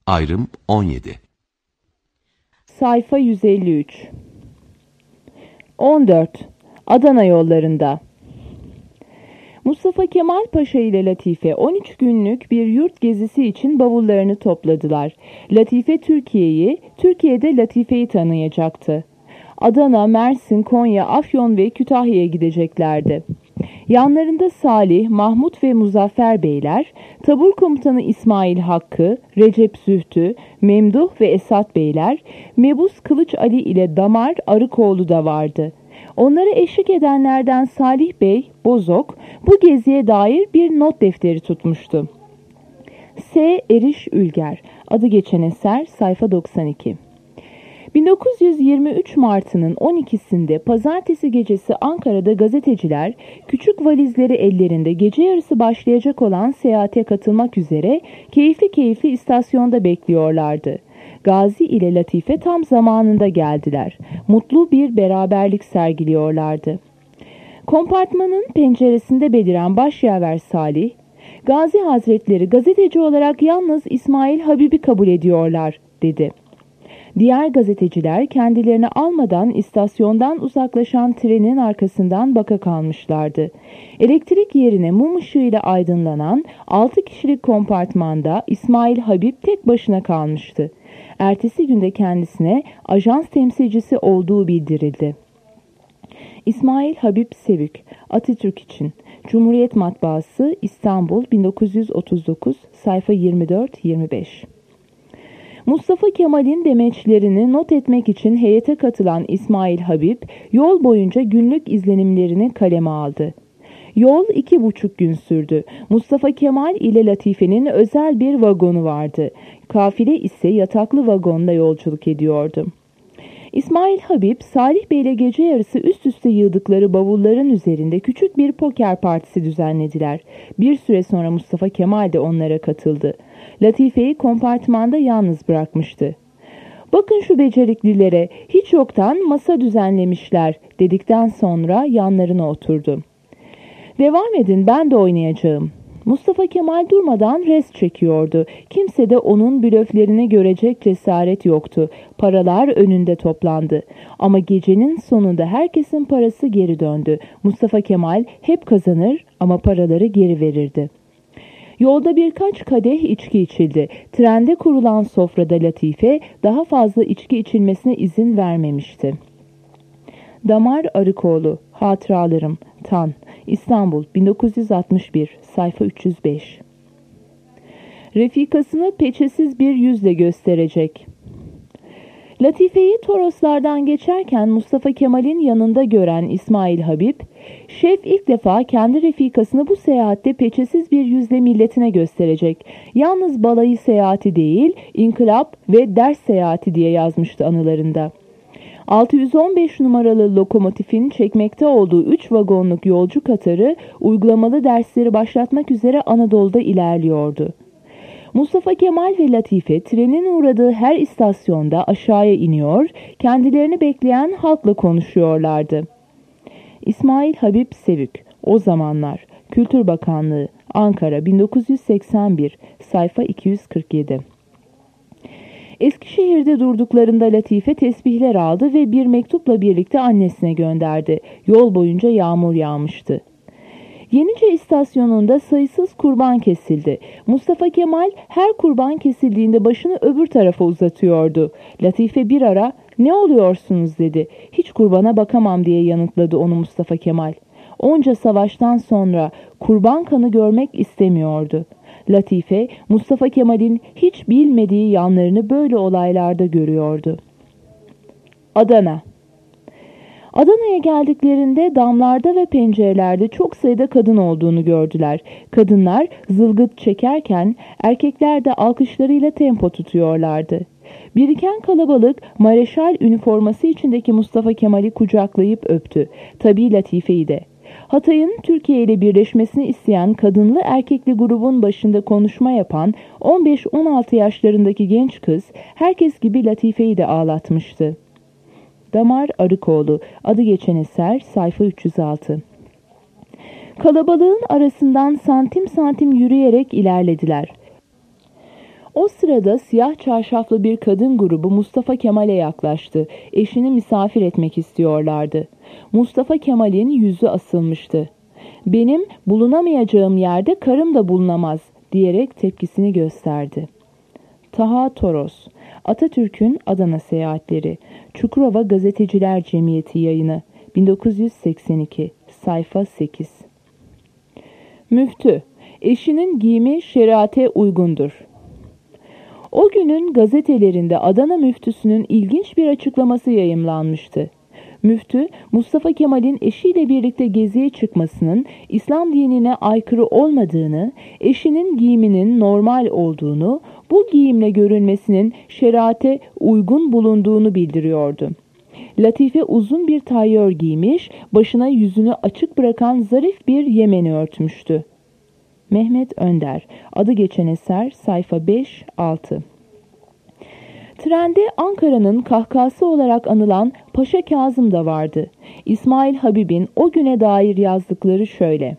Ayrım 17. Sayfa 153. 14. Adana yollarında. Mustafa Kemal Paşa ile Latife 13 günlük bir yurt gezisi için bavullarını topladılar. Latife Türkiye'yi, Türkiye'de Latife'yi tanıyacaktı. Adana, Mersin, Konya, Afyon ve Kütahya'ya gideceklerdi. Yanlarında Salih, Mahmut ve Muzaffer Beyler, tabur komutanı İsmail Hakkı, Recep Zühtü, Memduh ve Esat Beyler, Mebus Kılıç Ali ile Damar Arıkoğlu da vardı. Onlara eşlik edenlerden Salih Bey, Bozok, bu geziye dair bir not defteri tutmuştu. S. Eriş Ülger, adı geçen eser, sayfa 92. 1923 Mart'ının 12'sinde pazartesi gecesi Ankara'da gazeteciler küçük valizleri ellerinde gece yarısı başlayacak olan seyahate katılmak üzere keyifli istasyonda bekliyorlardı. Gazi ile Latife tam zamanında geldiler. Mutlu bir beraberlik sergiliyorlardı. Kompartmanın penceresinde beliren başyaver Salih, "Gazi Hazretleri gazeteci olarak yalnız İsmail Habib'i kabul ediyorlar," dedi. Diğer gazeteciler kendilerini almadan istasyondan uzaklaşan trenin arkasından baka kalmışlardı. Elektrik yerine mum ışığıyla aydınlanan 6 kişilik kompartmanda İsmail Habib tek başına kalmıştı. Ertesi günde kendisine ajans temsilcisi olduğu bildirildi. İsmail Habib Sevük, Atatürk için. Cumhuriyet Matbaası, İstanbul, 1939, sayfa 24-25. Mustafa Kemal'in demeçlerini not etmek için heyete katılan İsmail Habib, yol boyunca günlük izlenimlerini kaleme aldı. Yol 2,5 gün sürdü. Mustafa Kemal ile Latife'nin özel bir vagonu vardı. Kafile ise yataklı vagonda yolculuk ediyordu. İsmail Habib, Salih Bey ile gece yarısı üst üste yığdıkları bavulların üzerinde küçük bir poker partisi düzenlediler. Bir süre sonra Mustafa Kemal de onlara katıldı. Latife'yi kompartmanda yalnız bırakmıştı. "Bakın şu beceriklilere, hiç yoktan masa düzenlemişler," dedikten sonra yanlarına oturdu. "Devam edin, ben de oynayacağım." Mustafa Kemal durmadan rest çekiyordu. Kimse de onun blöflerini görecek cesaret yoktu. Paralar önünde toplandı. Ama gecenin sonunda herkesin parası geri döndü. Mustafa Kemal hep kazanır ama paraları geri verirdi. Yolda birkaç kadeh içki içildi. Trende kurulan sofrada Latife daha fazla içki içilmesine izin vermemişti. Damar Arıkoğlu, Hatıralarım, Tan, İstanbul, 1961, sayfa 305. Refikasını peçesiz bir yüzle gösterecek. Latife'yi Toroslardan geçerken Mustafa Kemal'in yanında gören İsmail Habib, "Şef ilk defa kendi refikasını bu seyahatte peçesiz bir yüzle milletine gösterecek. Yalnız balayı seyahati değil, inkılap ve ders seyahati," diye yazmıştı anılarında. 615 numaralı lokomotifin çekmekte olduğu 3 vagonluk yolcu katarı uygulamalı dersleri başlatmak üzere Anadolu'da ilerliyordu. Mustafa Kemal ve Latife trenin uğradığı her istasyonda aşağıya iniyor, kendilerini bekleyen halkla konuşuyorlardı. İsmail Habib Sevük, O Zamanlar, Kültür Bakanlığı, Ankara, 1981, sayfa 247. Eskişehir'de durduklarında Latife tesbihler aldı ve bir mektupla birlikte annesine gönderdi. Yol boyunca yağmur yağmıştı. Yenice istasyonunda sayısız kurban kesildi. Mustafa Kemal her kurban kesildiğinde başını öbür tarafa uzatıyordu. Latife bir ara "Ne oluyorsunuz?" dedi. "Hiç kurbana bakamam," diye yanıtladı onu Mustafa Kemal. Onca savaştan sonra kurban kanı görmek istemiyordu. Latife, Mustafa Kemal'in hiç bilmediği yanlarını böyle olaylarda görüyordu. Adana. Adana'ya geldiklerinde damlarda ve pencerelerde çok sayıda kadın olduğunu gördüler. Kadınlar zılgıt çekerken erkekler de alkışlarıyla tempo tutuyorlardı. Biriken kalabalık mareşal üniforması içindeki Mustafa Kemal'i kucaklayıp öptü. Tabii Latife'yi de. Hatay'ın Türkiye ile birleşmesini isteyen kadınlı erkekli grubun başında konuşma yapan 15-16 yaşlarındaki genç kız herkes gibi Latife'yi de ağlatmıştı. Damar Arıkoğlu, adı geçen eser, sayfa 306. Kalabalığın arasından santim santim yürüyerek ilerlediler. O sırada siyah çarşaflı bir kadın grubu Mustafa Kemal'e yaklaştı. Eşini misafir etmek istiyorlardı. Mustafa Kemal'in yüzü asılmıştı. "Benim bulunamayacağım yerde karım da bulunamaz," diyerek tepkisini gösterdi. Taha Toros, Atatürk'ün Adana Seyahatleri, Çukurova Gazeteciler Cemiyeti yayını, 1982, sayfa 8. Müftü, eşinin giyimi şeriate uygundur. O günün gazetelerinde Adana müftüsünün ilginç bir açıklaması yayımlanmıştı. Müftü, Mustafa Kemal'in eşiyle birlikte geziye çıkmasının İslam dinine aykırı olmadığını, eşinin giyiminin normal olduğunu, bu giyimle görünmesinin şeriate uygun bulunduğunu bildiriyordu. Latife uzun bir tayyör giymiş, başına yüzünü açık bırakan zarif bir yemeni örtmüştü. Mehmet Önder, adı geçen eser, sayfa 5-6. Trende Ankara'nın kahkası olarak anılan Paşa Kazım da vardı. İsmail Habib'in o güne dair yazdıkları şöyle: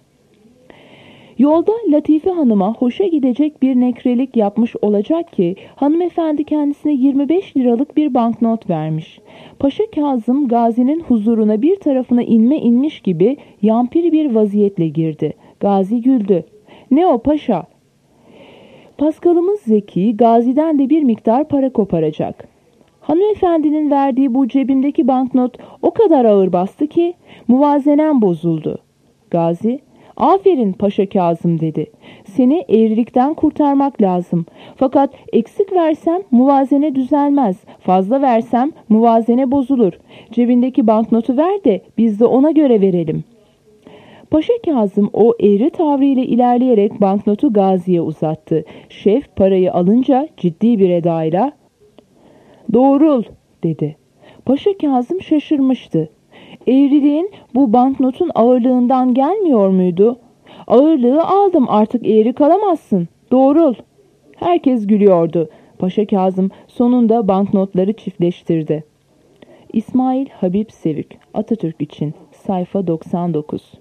"Yolda Latife Hanım'a hoşa gidecek bir nekrelik yapmış olacak ki hanımefendi kendisine 25 liralık bir banknot vermiş. Paşa Kazım Gazi'nin huzuruna bir tarafına inmiş gibi yampiri bir vaziyetle girdi. Gazi güldü. 'Ne o paşa? Paskalımız Zeki Gazi'den de bir miktar para koparacak. Hanımefendinin verdiği bu cebimdeki banknot o kadar ağır bastı ki muvazenem bozuldu.' Gazi, 'Aferin Paşa Kazım,' dedi. 'Seni eğrilikten kurtarmak lazım. Fakat eksik versem muvazene düzelmez. Fazla versem muvazene bozulur. Cebindeki banknotu ver de biz de ona göre verelim.' Paşa Kazım o eğri tavrıyla ilerleyerek banknotu Gazi'ye uzattı. Şef parayı alınca ciddi bir edayla "Doğrul," dedi. Paşa Kazım şaşırmıştı. "Eğriliğin bu banknotun ağırlığından gelmiyor muydu?" "Ağırlığı aldım, artık eğri kalamazsın. Doğrul." Herkes gülüyordu. Paşa Kazım sonunda banknotları çiftleştirdi. İsmail Habip Sevük, Atatürk için, sayfa 99.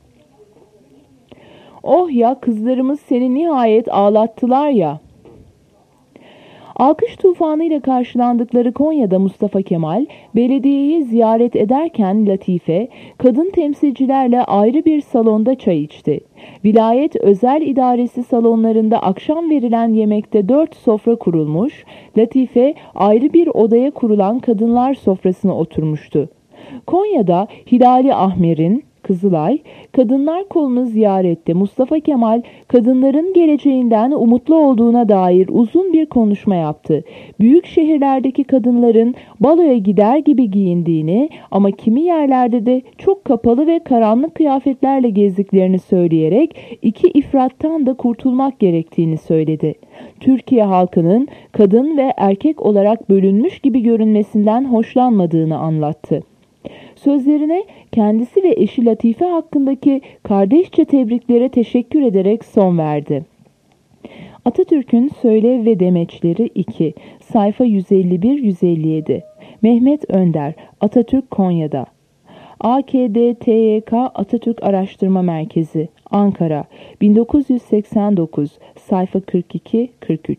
"Oh ya, kızlarımız seni nihayet ağlattılar ya." Alkış tufanıyla karşılandıkları Konya'da Mustafa Kemal, belediyeyi ziyaret ederken Latife, kadın temsilcilerle ayrı bir salonda çay içti. Vilayet özel idaresi salonlarında akşam verilen yemekte 4 sofra kurulmuş, Latife ayrı bir odaya kurulan kadınlar sofrasına oturmuştu. Konya'da Hilali Ahmer'in Kızılay, Kadınlar Kolu'nu ziyarette Mustafa Kemal, kadınların geleceğinden umutlu olduğuna dair uzun bir konuşma yaptı. Büyük şehirlerdeki kadınların baloya gider gibi giyindiğini ama kimi yerlerde de çok kapalı ve karanlık kıyafetlerle gezdiklerini söyleyerek iki ifrattan da kurtulmak gerektiğini söyledi. Türkiye halkının kadın ve erkek olarak bölünmüş gibi görünmesinden hoşlanmadığını anlattı. Sözlerine kendisi ve eşi Latife hakkındaki kardeşçe tebriklere teşekkür ederek son verdi. Atatürk'ün Söylev ve Demeçleri 2, sayfa 151-157. Mehmet Önder, Atatürk Konya'da. AKD-TYK Atatürk Araştırma Merkezi, Ankara, 1989, sayfa 42-43.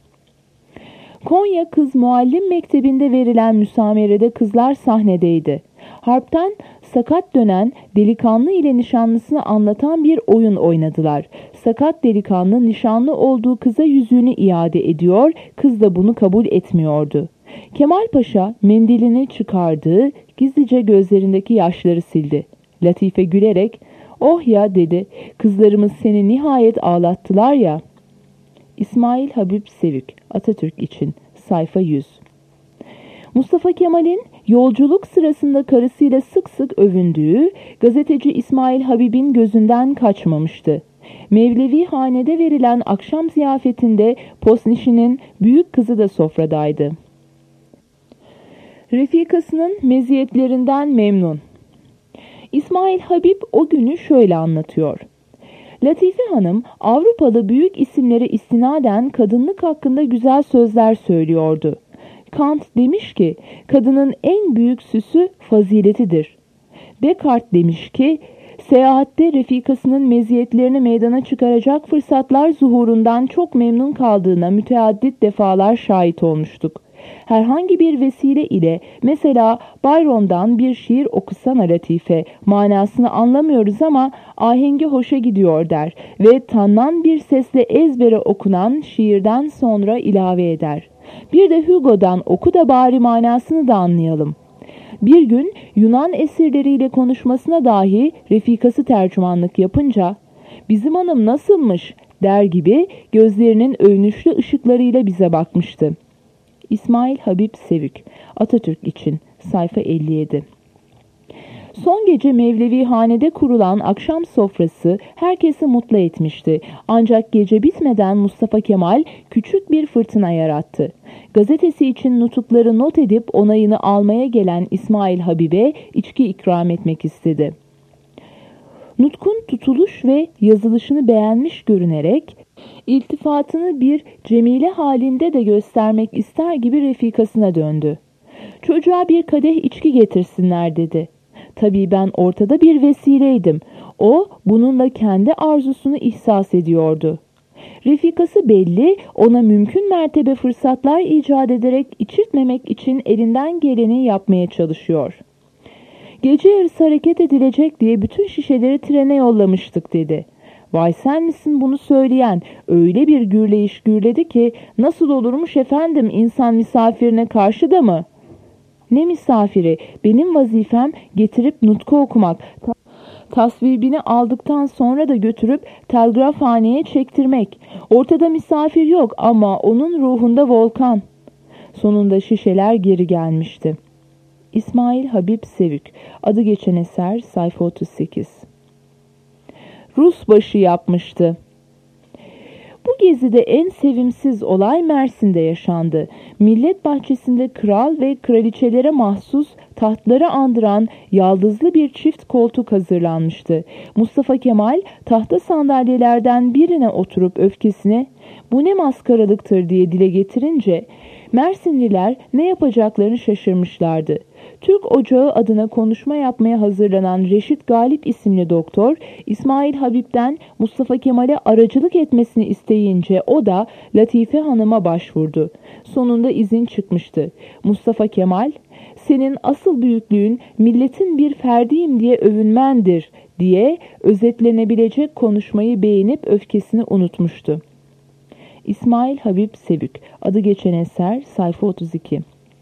Konya Kız Muallim Mektebi'nde verilen müsamerede kızlar sahnedeydi. Harpten sakat dönen delikanlı ile nişanlısını anlatan bir oyun oynadılar. Sakat delikanlı nişanlı olduğu kıza yüzüğünü iade ediyor, kız da bunu kabul etmiyordu. Kemal Paşa mendilini çıkardı, gizlice gözlerindeki yaşları sildi. Latife gülerek, "Oh ya," dedi, "kızlarımız seni nihayet ağlattılar ya." İsmail Habip Sevük, Atatürk için, sayfa 100. Mustafa Kemal'in yolculuk sırasında karısıyla sık sık övündüğü gazeteci İsmail Habib'in gözünden kaçmamıştı. Mevlevi hanede verilen akşam ziyafetinde Posnişi'nin büyük kızı da sofradaydı. Refikasının meziyetlerinden memnun. İsmail Habib o günü şöyle anlatıyor. Latife Hanım Avrupalı büyük isimlere istinaden kadınlık hakkında güzel sözler söylüyordu. Kant demiş ki kadının en büyük süsü faziletidir. Descartes demiş ki Seyahatte refikasının meziyetlerini meydana çıkaracak fırsatlar zuhurundan çok memnun kaldığına müteaddit defalar şahit olmuştuk. Herhangi bir vesile ile, mesela Byron'dan bir şiir okusana Latife, manasını anlamıyoruz ama ahengi hoşa gidiyor der ve tanınan bir sesle ezbere okunan şiirden sonra ilave eder. Bir de Hugo'dan oku da bari manasını da anlayalım. Bir gün Yunan esirleriyle konuşmasına dahi refikası tercümanlık yapınca "Bizim hanım nasılmış?" der gibi gözlerinin övünüşlü ışıklarıyla bize bakmıştı. İsmail Habip Sevük, Atatürk için, sayfa 57. Son gece Mevlevihanede kurulan akşam sofrası herkesi mutlu etmişti. Ancak gece bitmeden Mustafa Kemal küçük bir fırtına yarattı. Gazetesi için nutukları not edip onayını almaya gelen İsmail Habib'e içki ikram etmek istedi. Nutkun tutuluş ve yazılışını beğenmiş görünerek iltifatını bir cemile halinde de göstermek ister gibi refikasına döndü. "Çocuğa bir kadeh içki getirsinler," dedi. Tabii ben ortada bir vesileydim. O bununla kendi arzusunu ihsas ediyordu. Refikası belli, ona mümkün mertebe fırsatlar icat ederek içirtmemek için elinden geleni yapmaya çalışıyor. "Gece yarısı hareket edilecek diye bütün şişeleri trene yollamıştık," dedi. "Vay sen misin bunu söyleyen?" Öyle bir gürleyiş gürledi ki, "Nasıl olurmuş efendim, insan misafirine karşı da mı?" "Ne misafiri? Benim vazifem getirip nutku okumak. Tasvibini aldıktan sonra da götürüp telgrafhaneye çektirmek. Ortada misafir yok ama onun ruhunda volkan." Sonunda şişeler geri gelmişti. İsmail Habip Sevük, adı geçen eser, sayfa 38. Rus başı yapmıştı. Bu gezide en sevimsiz olay Mersin'de yaşandı. Millet bahçesinde kral ve kraliçelere mahsus tahtları andıran yaldızlı bir çift koltuk hazırlanmıştı. Mustafa Kemal tahta sandalyelerden birine oturup öfkesini "Bu ne maskaralıktır," diye dile getirince Mersinliler ne yapacaklarını şaşırmışlardı. Türk Ocağı adına konuşma yapmaya hazırlanan Reşit Galip isimli doktor, İsmail Habib'den Mustafa Kemal'e aracılık etmesini isteyince o da Latife Hanım'a başvurdu. Sonunda izin çıkmıştı. Mustafa Kemal, "Senin asıl büyüklüğün milletin bir ferdiyim diye övünmendir," diye özetlenebilecek konuşmayı beğenip öfkesini unutmuştu. İsmail Habip Sevük, adı geçen eser, sayfa 32.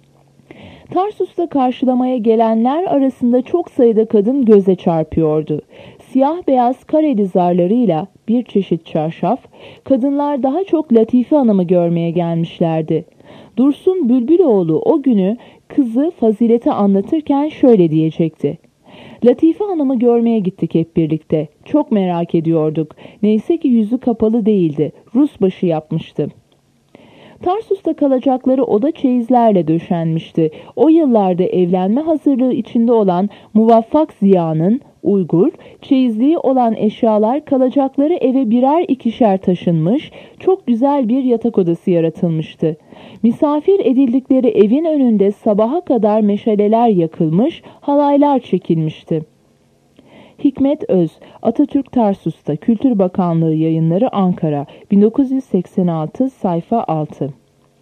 Tarsus'ta karşılamaya gelenler arasında çok sayıda kadın göze çarpıyordu. Siyah beyaz kareli zarlarıyla bir çeşit çarşaf, kadınlar daha çok Latife Hanım'ı görmeye gelmişlerdi. Dursun Bülbüloğlu o günü kızı Fazilet'e anlatırken şöyle diyecekti: "Latife Hanım'ı görmeye gittik hep birlikte. Çok merak ediyorduk. Neyse ki yüzü kapalı değildi. Rus başı yapmıştı." Tarsus'ta kalacakları oda çeyizlerle döşenmişti. O yıllarda evlenme hazırlığı içinde olan Muvaffak Ziya'nın Uygur, çeyizliği olan eşyalar kalacakları eve birer ikişer taşınmış, çok güzel bir yatak odası yaratılmıştı. Misafir edildikleri evin önünde sabaha kadar meşaleler yakılmış, halaylar çekilmişti. Hikmet Öz, Atatürk Tarsus'ta, Kültür Bakanlığı Yayınları, Ankara, 1986, sayfa 6.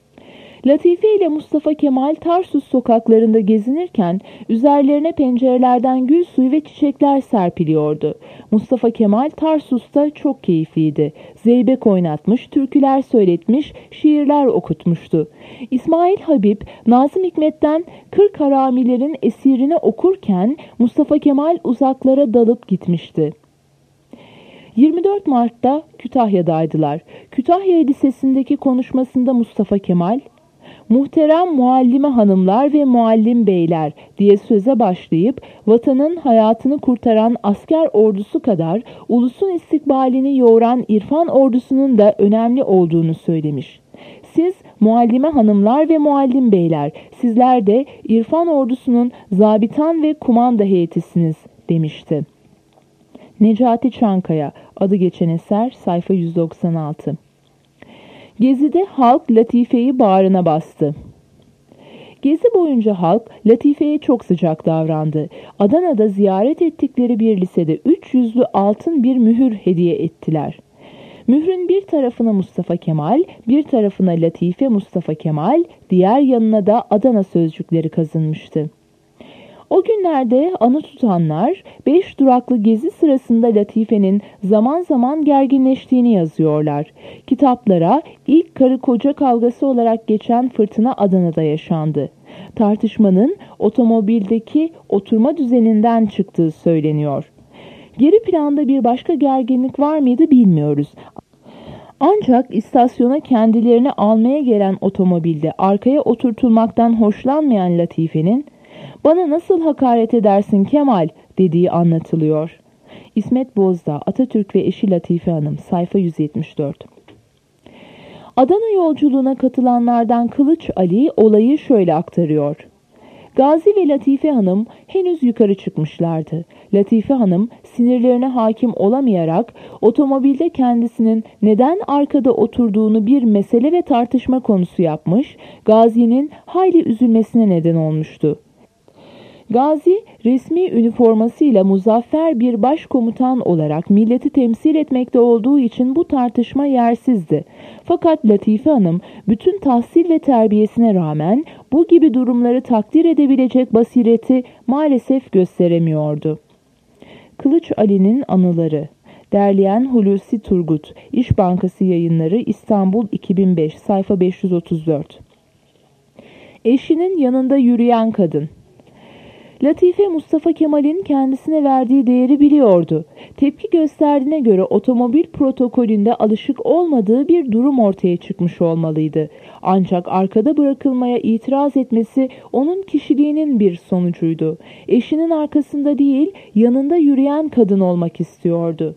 Latife ile Mustafa Kemal Tarsus sokaklarında gezinirken üzerlerine pencerelerden gül suyu ve çiçekler serpiliyordu. Mustafa Kemal Tarsus'ta çok keyifliydi. Zeybek oynatmış, türküler söyletmiş, şiirler okutmuştu. İsmail Habip, Nazım Hikmet'ten 40 haramilerin esirini okurken Mustafa Kemal uzaklara dalıp gitmişti. 24 Mart'ta Kütahya'daydılar. Kütahya Lisesi'ndeki konuşmasında Mustafa Kemal, "Muhterem muallime hanımlar ve muallim beyler," diye söze başlayıp vatanın hayatını kurtaran asker ordusu kadar ulusun istikbalini yoğuran irfan ordusunun da önemli olduğunu söylemiş. "Siz muallime hanımlar ve muallim beyler, sizler de irfan ordusunun zabitan ve kumanda heyetisiniz," demişti. Necati Çankaya, adı geçen eser, sayfa 196. Gezide halk Latife'yi bağrına bastı. Gezi boyunca halk Latife'ye çok sıcak davrandı. Adana'da ziyaret ettikleri bir lisede 300'lü altın bir mühür hediye ettiler. Mührün bir tarafına Mustafa Kemal, bir tarafına Latife Mustafa Kemal, diğer yanına da Adana sözcükleri kazınmıştı. O günlerde anı tutanlar 5 duraklı gezi sırasında Latife'nin zaman zaman gerginleştiğini yazıyorlar. Kitaplara ilk karı koca kavgası olarak geçen fırtına Adana'da yaşandı. Tartışmanın otomobildeki oturma düzeninden çıktığı söyleniyor. Geri planda bir başka gerginlik var mıydı bilmiyoruz. Ancak istasyona kendilerini almaya gelen otomobilde arkaya oturtulmaktan hoşlanmayan Latife'nin "Bana nasıl hakaret edersin Kemal?" dediği anlatılıyor. İsmet Bozdağ, Atatürk ve eşi Latife Hanım, sayfa 174. Adana yolculuğuna katılanlardan Kılıç Ali olayı şöyle aktarıyor. Gazi ve Latife Hanım henüz yukarı çıkmışlardı. Latife Hanım sinirlerine hakim olamayarak otomobilde kendisinin neden arkada oturduğunu bir mesele ve tartışma konusu yapmış, Gazi'nin hayli üzülmesine neden olmuştu. Gazi, resmi üniformasıyla muzaffer bir başkomutan olarak milleti temsil etmekte olduğu için bu tartışma yersizdi. Fakat Latife Hanım, bütün tahsil ve terbiyesine rağmen bu gibi durumları takdir edebilecek basireti maalesef gösteremiyordu. Kılıç Ali'nin Anıları. Derleyen Hulusi Turgut, İş Bankası Yayınları, İstanbul 2005, sayfa 534. Eşinin yanında yürüyen kadın. Latife Mustafa Kemal'in kendisine verdiği değeri biliyordu. Tepki gösterdiğine göre otomobil protokolünde alışık olmadığı bir durum ortaya çıkmış olmalıydı. Ancak arkada bırakılmaya itiraz etmesi onun kişiliğinin bir sonucuydu. Eşinin arkasında değil, yanında yürüyen kadın olmak istiyordu.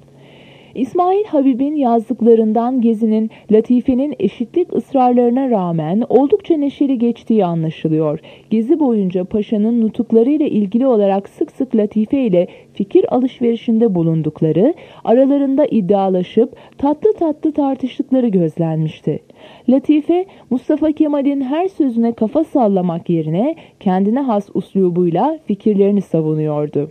İsmail Habib'in yazdıklarından Gezi'nin Latife'nin eşitlik ısrarlarına rağmen oldukça neşeli geçtiği anlaşılıyor. Gezi boyunca Paşa'nın nutuklarıyla ilgili olarak sık sık Latife ile fikir alışverişinde bulundukları, aralarında iddialaşıp tatlı tatlı tartıştıkları gözlenmişti. Latife, Mustafa Kemal'in her sözüne kafa sallamak yerine kendine has uslubuyla fikirlerini savunuyordu.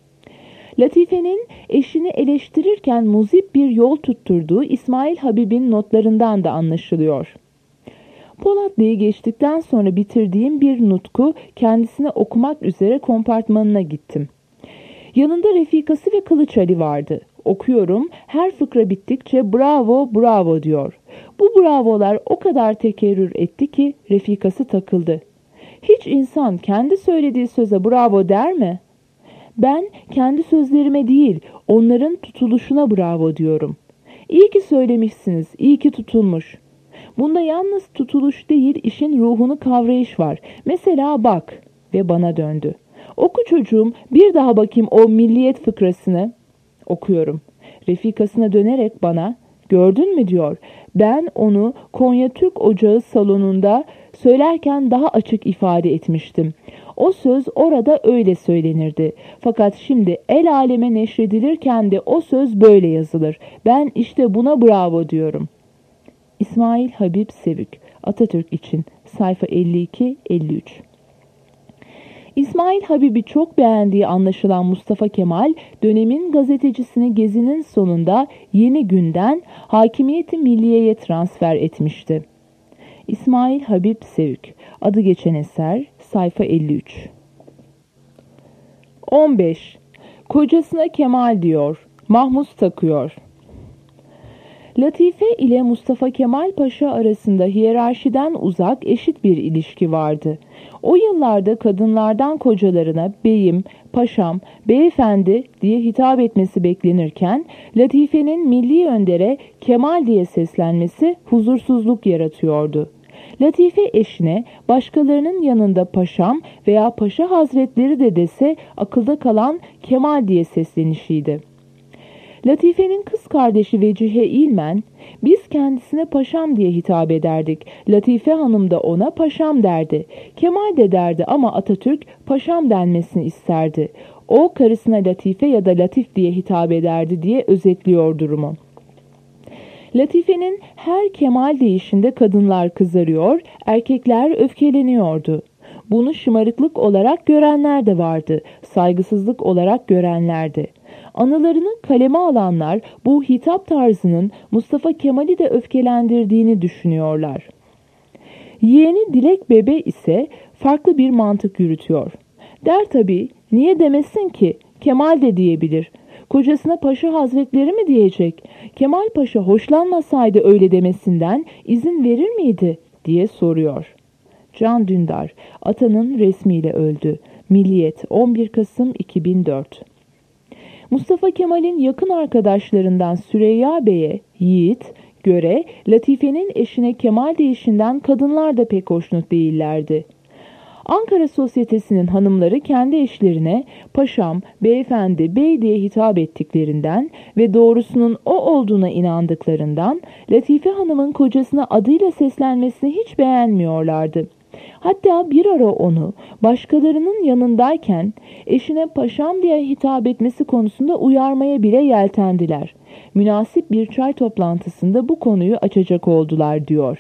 Latife'nin eşini eleştirirken muzip bir yol tutturduğu İsmail Habib'in notlarından da anlaşılıyor. Polatlı'yı geçtikten sonra bitirdiğim bir nutku kendisine okumak üzere kompartmanına gittim. Yanında refikası ve Kılıç Ali vardı. Okuyorum, her fıkra bittikçe bravo bravo diyor. Bu bravolar o kadar tekerrür etti ki refikası takıldı. Hiç insan kendi söylediği söze bravo der mi? Ben kendi sözlerime değil, onların tutuluşuna bravo diyorum. İyi ki söylemişsiniz, iyi ki tutulmuş. Bunda yalnız tutuluş değil, işin ruhunu kavrayış var. Mesela bak, ve bana döndü. Oku çocuğum, bir daha bakayım o milliyet fıkrasını. Okuyorum. Refikasına dönerek bana, gördün mü diyor. Ben onu Konya Türk Ocağı salonunda söylerken daha açık ifade etmiştim. O söz orada öyle söylenirdi. Fakat şimdi el aleme neşredilirken de o söz böyle yazılır. Ben işte buna bravo diyorum. İsmail Habib Sevük, Atatürk için, sayfa 52-53. İsmail Habib'i çok beğendiği anlaşılan Mustafa Kemal, dönemin gazetecisini Gezi'nin sonunda Yeni Gün'den Hakimiyeti Milliye'ye transfer etmişti. İsmail Habib Sevük, adı geçen eser, sayfa 53. 15. Kocasına Kemal diyor, mahmuz takıyor. Latife ile Mustafa Kemal Paşa arasında hiyerarşiden uzak eşit bir ilişki vardı. O yıllarda kadınlardan kocalarına beyim, paşam, beyefendi diye hitap etmesi beklenirken Latife'nin milli öndere Kemal diye seslenmesi huzursuzluk yaratıyordu. Latife eşine başkalarının yanında paşam veya paşa hazretleri de dese akılda kalan Kemal diye seslenişiydi. Latife'nin kız kardeşi Vecihe İlmen, biz kendisine paşam diye hitap ederdik. Latife Hanım da ona paşam derdi. Kemal de derdi ama Atatürk paşam denmesini isterdi. O karısına Latife ya da Latif diye hitap ederdi diye özetliyor durumu. Latife'nin her Kemal deyişinde kadınlar kızarıyor, erkekler öfkeleniyordu. Bunu şımarıklık olarak görenler de vardı, saygısızlık olarak görenler de. Anılarını kaleme alanlar bu hitap tarzının Mustafa Kemal'i de öfkelendirdiğini düşünüyorlar. Yeğeni Dilek Bebe ise farklı bir mantık yürütüyor. Der tabii, niye demesin ki? Kemal de diyebilir. Kocasına Paşa Hazretleri mi diyecek? Kemal Paşa hoşlanmasaydı öyle demesinden izin verir miydi diye soruyor. Can Dündar, atanın resmiyle öldü. Milliyet, 11 Kasım 2004. Mustafa Kemal'in yakın arkadaşlarından Süreyya Bey'e, Yiğit, göre Latife'nin eşine Kemal deyişinden kadınlar da pek hoşnut değillerdi. Ankara sosyetesinin hanımları kendi eşlerine paşam, beyefendi, bey diye hitap ettiklerinden ve doğrusunun o olduğuna inandıklarından Latife Hanım'ın kocasına adıyla seslenmesini hiç beğenmiyorlardı. Hatta bir ara onu başkalarının yanındayken eşine paşam diye hitap etmesi konusunda uyarmaya bile yeltendiler. Münasip bir çay toplantısında bu konuyu açacak oldular diyor.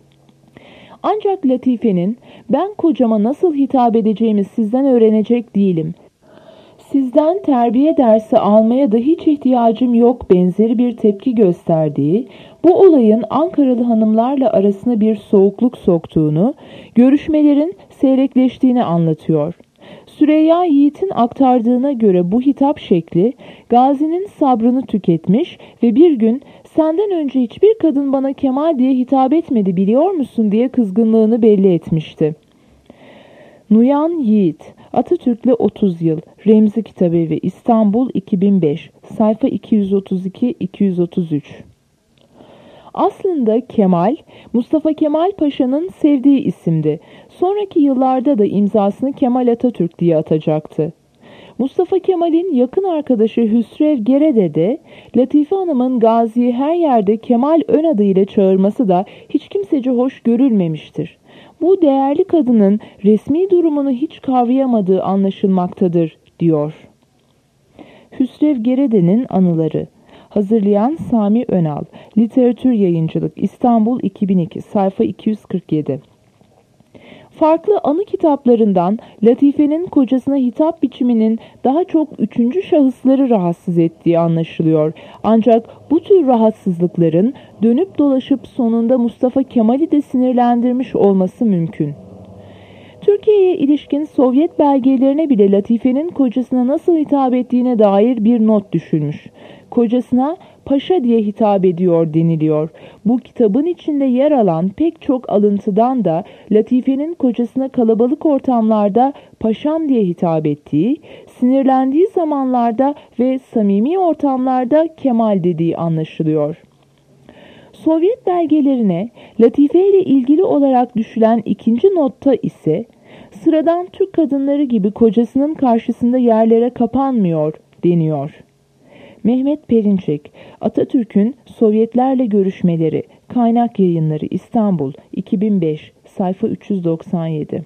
Ancak Latife'nin ben kocama nasıl hitap edeceğimi sizden öğrenecek değilim. Sizden terbiye dersi almaya da hiç ihtiyacım yok benzeri bir tepki gösterdiği, bu olayın Ankaralı hanımlarla arasına bir soğukluk soktuğunu, görüşmelerin seyrekleştiğini anlatıyor. Süreyya Yiğit'in aktardığına göre bu hitap şekli Gazi'nin sabrını tüketmiş ve bir gün senden önce hiçbir kadın bana Kemal diye hitap etmedi biliyor musun diye kızgınlığını belli etmişti. Nuyan Yiğit, Atatürk'le 30 yıl, Remzi Kitabevi, İstanbul 2005, sayfa 232-233. Aslında Kemal, Mustafa Kemal Paşa'nın sevdiği isimdi. Sonraki yıllarda da imzasını Kemal Atatürk diye atacaktı. Mustafa Kemal'in yakın arkadaşı Hüsrev Gerede de Latife Hanım'ın Gazi'yi her yerde Kemal ön adıyla çağırması da hiç kimsece hoş görülmemiştir. Bu değerli kadının resmi durumunu hiç kavrayamadığı anlaşılmaktadır, diyor. Hüsrev Gerede'nin anıları. Hazırlayan Sami Önal. Literatür Yayıncılık, İstanbul 2002, sayfa 247. Farklı anı kitaplarından Latife'nin kocasına hitap biçiminin daha çok üçüncü şahısları rahatsız ettiği anlaşılıyor. Ancak bu tür rahatsızlıkların dönüp dolaşıp sonunda Mustafa Kemal'i de sinirlendirmiş olması mümkün. Türkiye'ye ilişkin Sovyet belgelerine bile Latife'nin kocasına nasıl hitap ettiğine dair bir not düşülmüş. Kocasına paşa diye hitap ediyor deniliyor. Bu kitabın içinde yer alan pek çok alıntıdan da Latife'nin kocasına kalabalık ortamlarda paşam diye hitap ettiği, sinirlendiği zamanlarda ve samimi ortamlarda Kemal dediği anlaşılıyor. Sovyet belgelerine Latife ile ilgili olarak düşülen ikinci notta ise sıradan Türk kadınları gibi kocasının karşısında yerlere kapanmıyor deniyor. Mehmet Perinçek, Atatürk'ün Sovyetlerle görüşmeleri, Kaynak Yayınları, İstanbul, 2005, sayfa 397.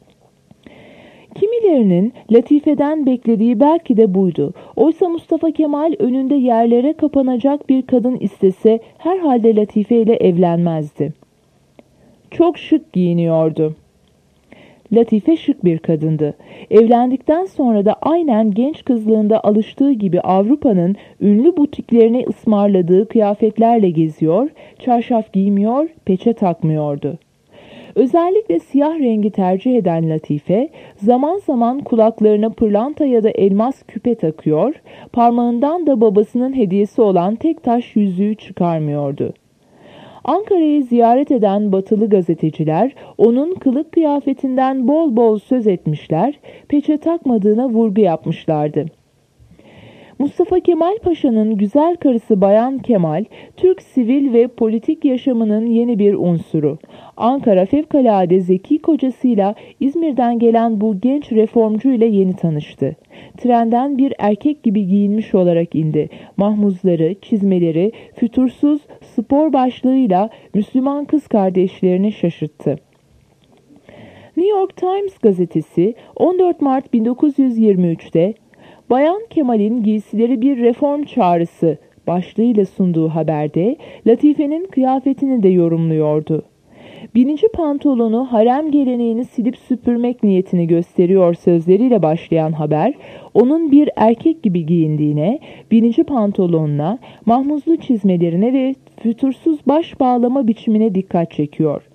Kimilerinin Latife'den beklediği belki de buydu. Oysa Mustafa Kemal önünde yerlere kapanacak bir kadın istese herhalde Latife ile evlenmezdi. Çok şık giyiniyordu. Latife şık bir kadındı. Evlendikten sonra da aynen genç kızlığında alıştığı gibi Avrupa'nın ünlü butiklerine ısmarladığı kıyafetlerle geziyor, çarşaf giymiyor, peçe takmıyordu. Özellikle siyah rengi tercih eden Latife, zaman zaman kulaklarına pırlanta ya da elmas küpe takıyor, parmağından da babasının hediyesi olan tek taş yüzüğü çıkarmıyordu. Ankara'yı ziyaret eden batılı gazeteciler onun kılık kıyafetinden bol bol söz etmişler, peçe takmadığına vurgu yapmışlardı. Mustafa Kemal Paşa'nın güzel karısı Bayan Kemal, Türk sivil ve politik yaşamının yeni bir unsuru. Ankara fevkalade zeki kocasıyla İzmir'den gelen bu genç reformcu ile yeni tanıştı. Trenden bir erkek gibi giyinmiş olarak indi. Mahmuzları, çizmeleri, fütursuz spor başlığıyla Müslüman kız kardeşlerini şaşırttı. New York Times gazetesi 14 Mart 1923'te Bayan Kemal'in giysileri bir reform çağrısı başlığıyla sunduğu haberde Latife'nin kıyafetini de yorumluyordu. Binici pantolonu harem geleneğini silip süpürmek niyetini gösteriyor sözleriyle başlayan haber, onun bir erkek gibi giyindiğine, binici pantolonuna, mahmuzlu çizmelerine ve fütursuz baş bağlama biçimine dikkat çekiyor.